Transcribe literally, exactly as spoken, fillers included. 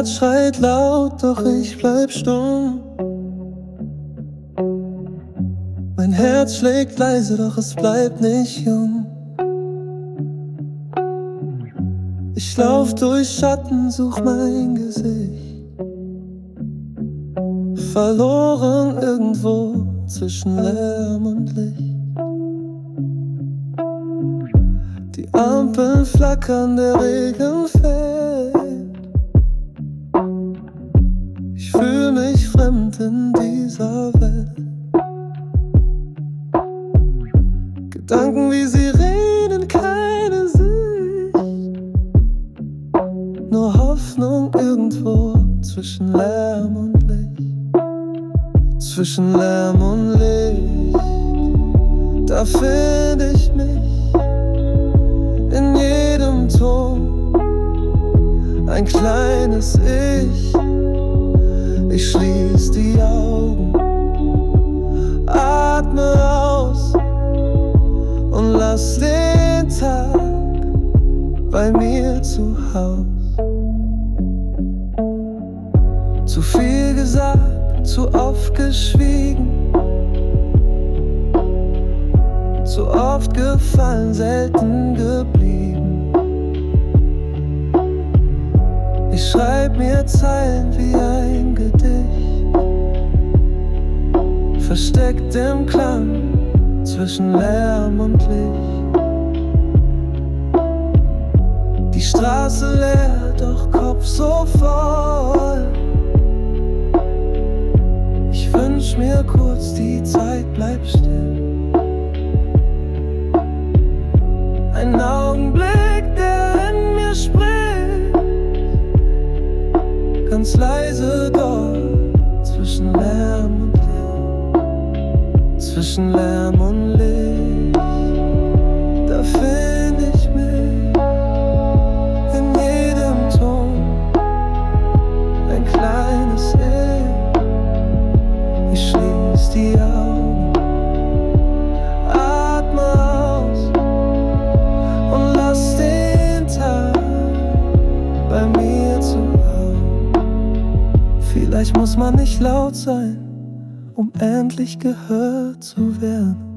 Herz schreit laut, doch ich bleib stumm. Mein Herz schlägt leise, doch es bleibt nicht jung. Ich lauf durch Schatten, such mein Gesicht, verloren irgendwo zwischen Lärm und Licht. Die Ampeln flackern, der Regen fällt. Ich fühl mich fremd in dieser Welt. Gedanken wie sie reden, keine Sicht, nur Hoffnung irgendwo zwischen Lärm und Licht. Zwischen Lärm und Licht, da find ich mich in jedem Ton, ein kleines Ich. Ich schließ die Augen, atme aus und lass den Tag bei mir zu Haus. Zu viel gesagt, zu oft geschwiegen, zu oft gefallen, selten geblieben. Ich schreib mir Zeilen wie ein Gedicht, versteckt im Klang zwischen Lärm und Licht. Die Straße leer, doch Kopf so voll. Ich wünsch mir kurz, die Zeit bleibt still. Ein Augenblick, der in mir spricht, ganz leise dort zwischen Lärm und Licht. Zwischen Lärm und Licht, da find ich mich in jedem Ton, ein kleines Ich. Ich schließ die Augen, atme aus und lass den Tag bei mir zu Hause. Vielleicht muss man nicht laut sein, um endlich gehört zu werden.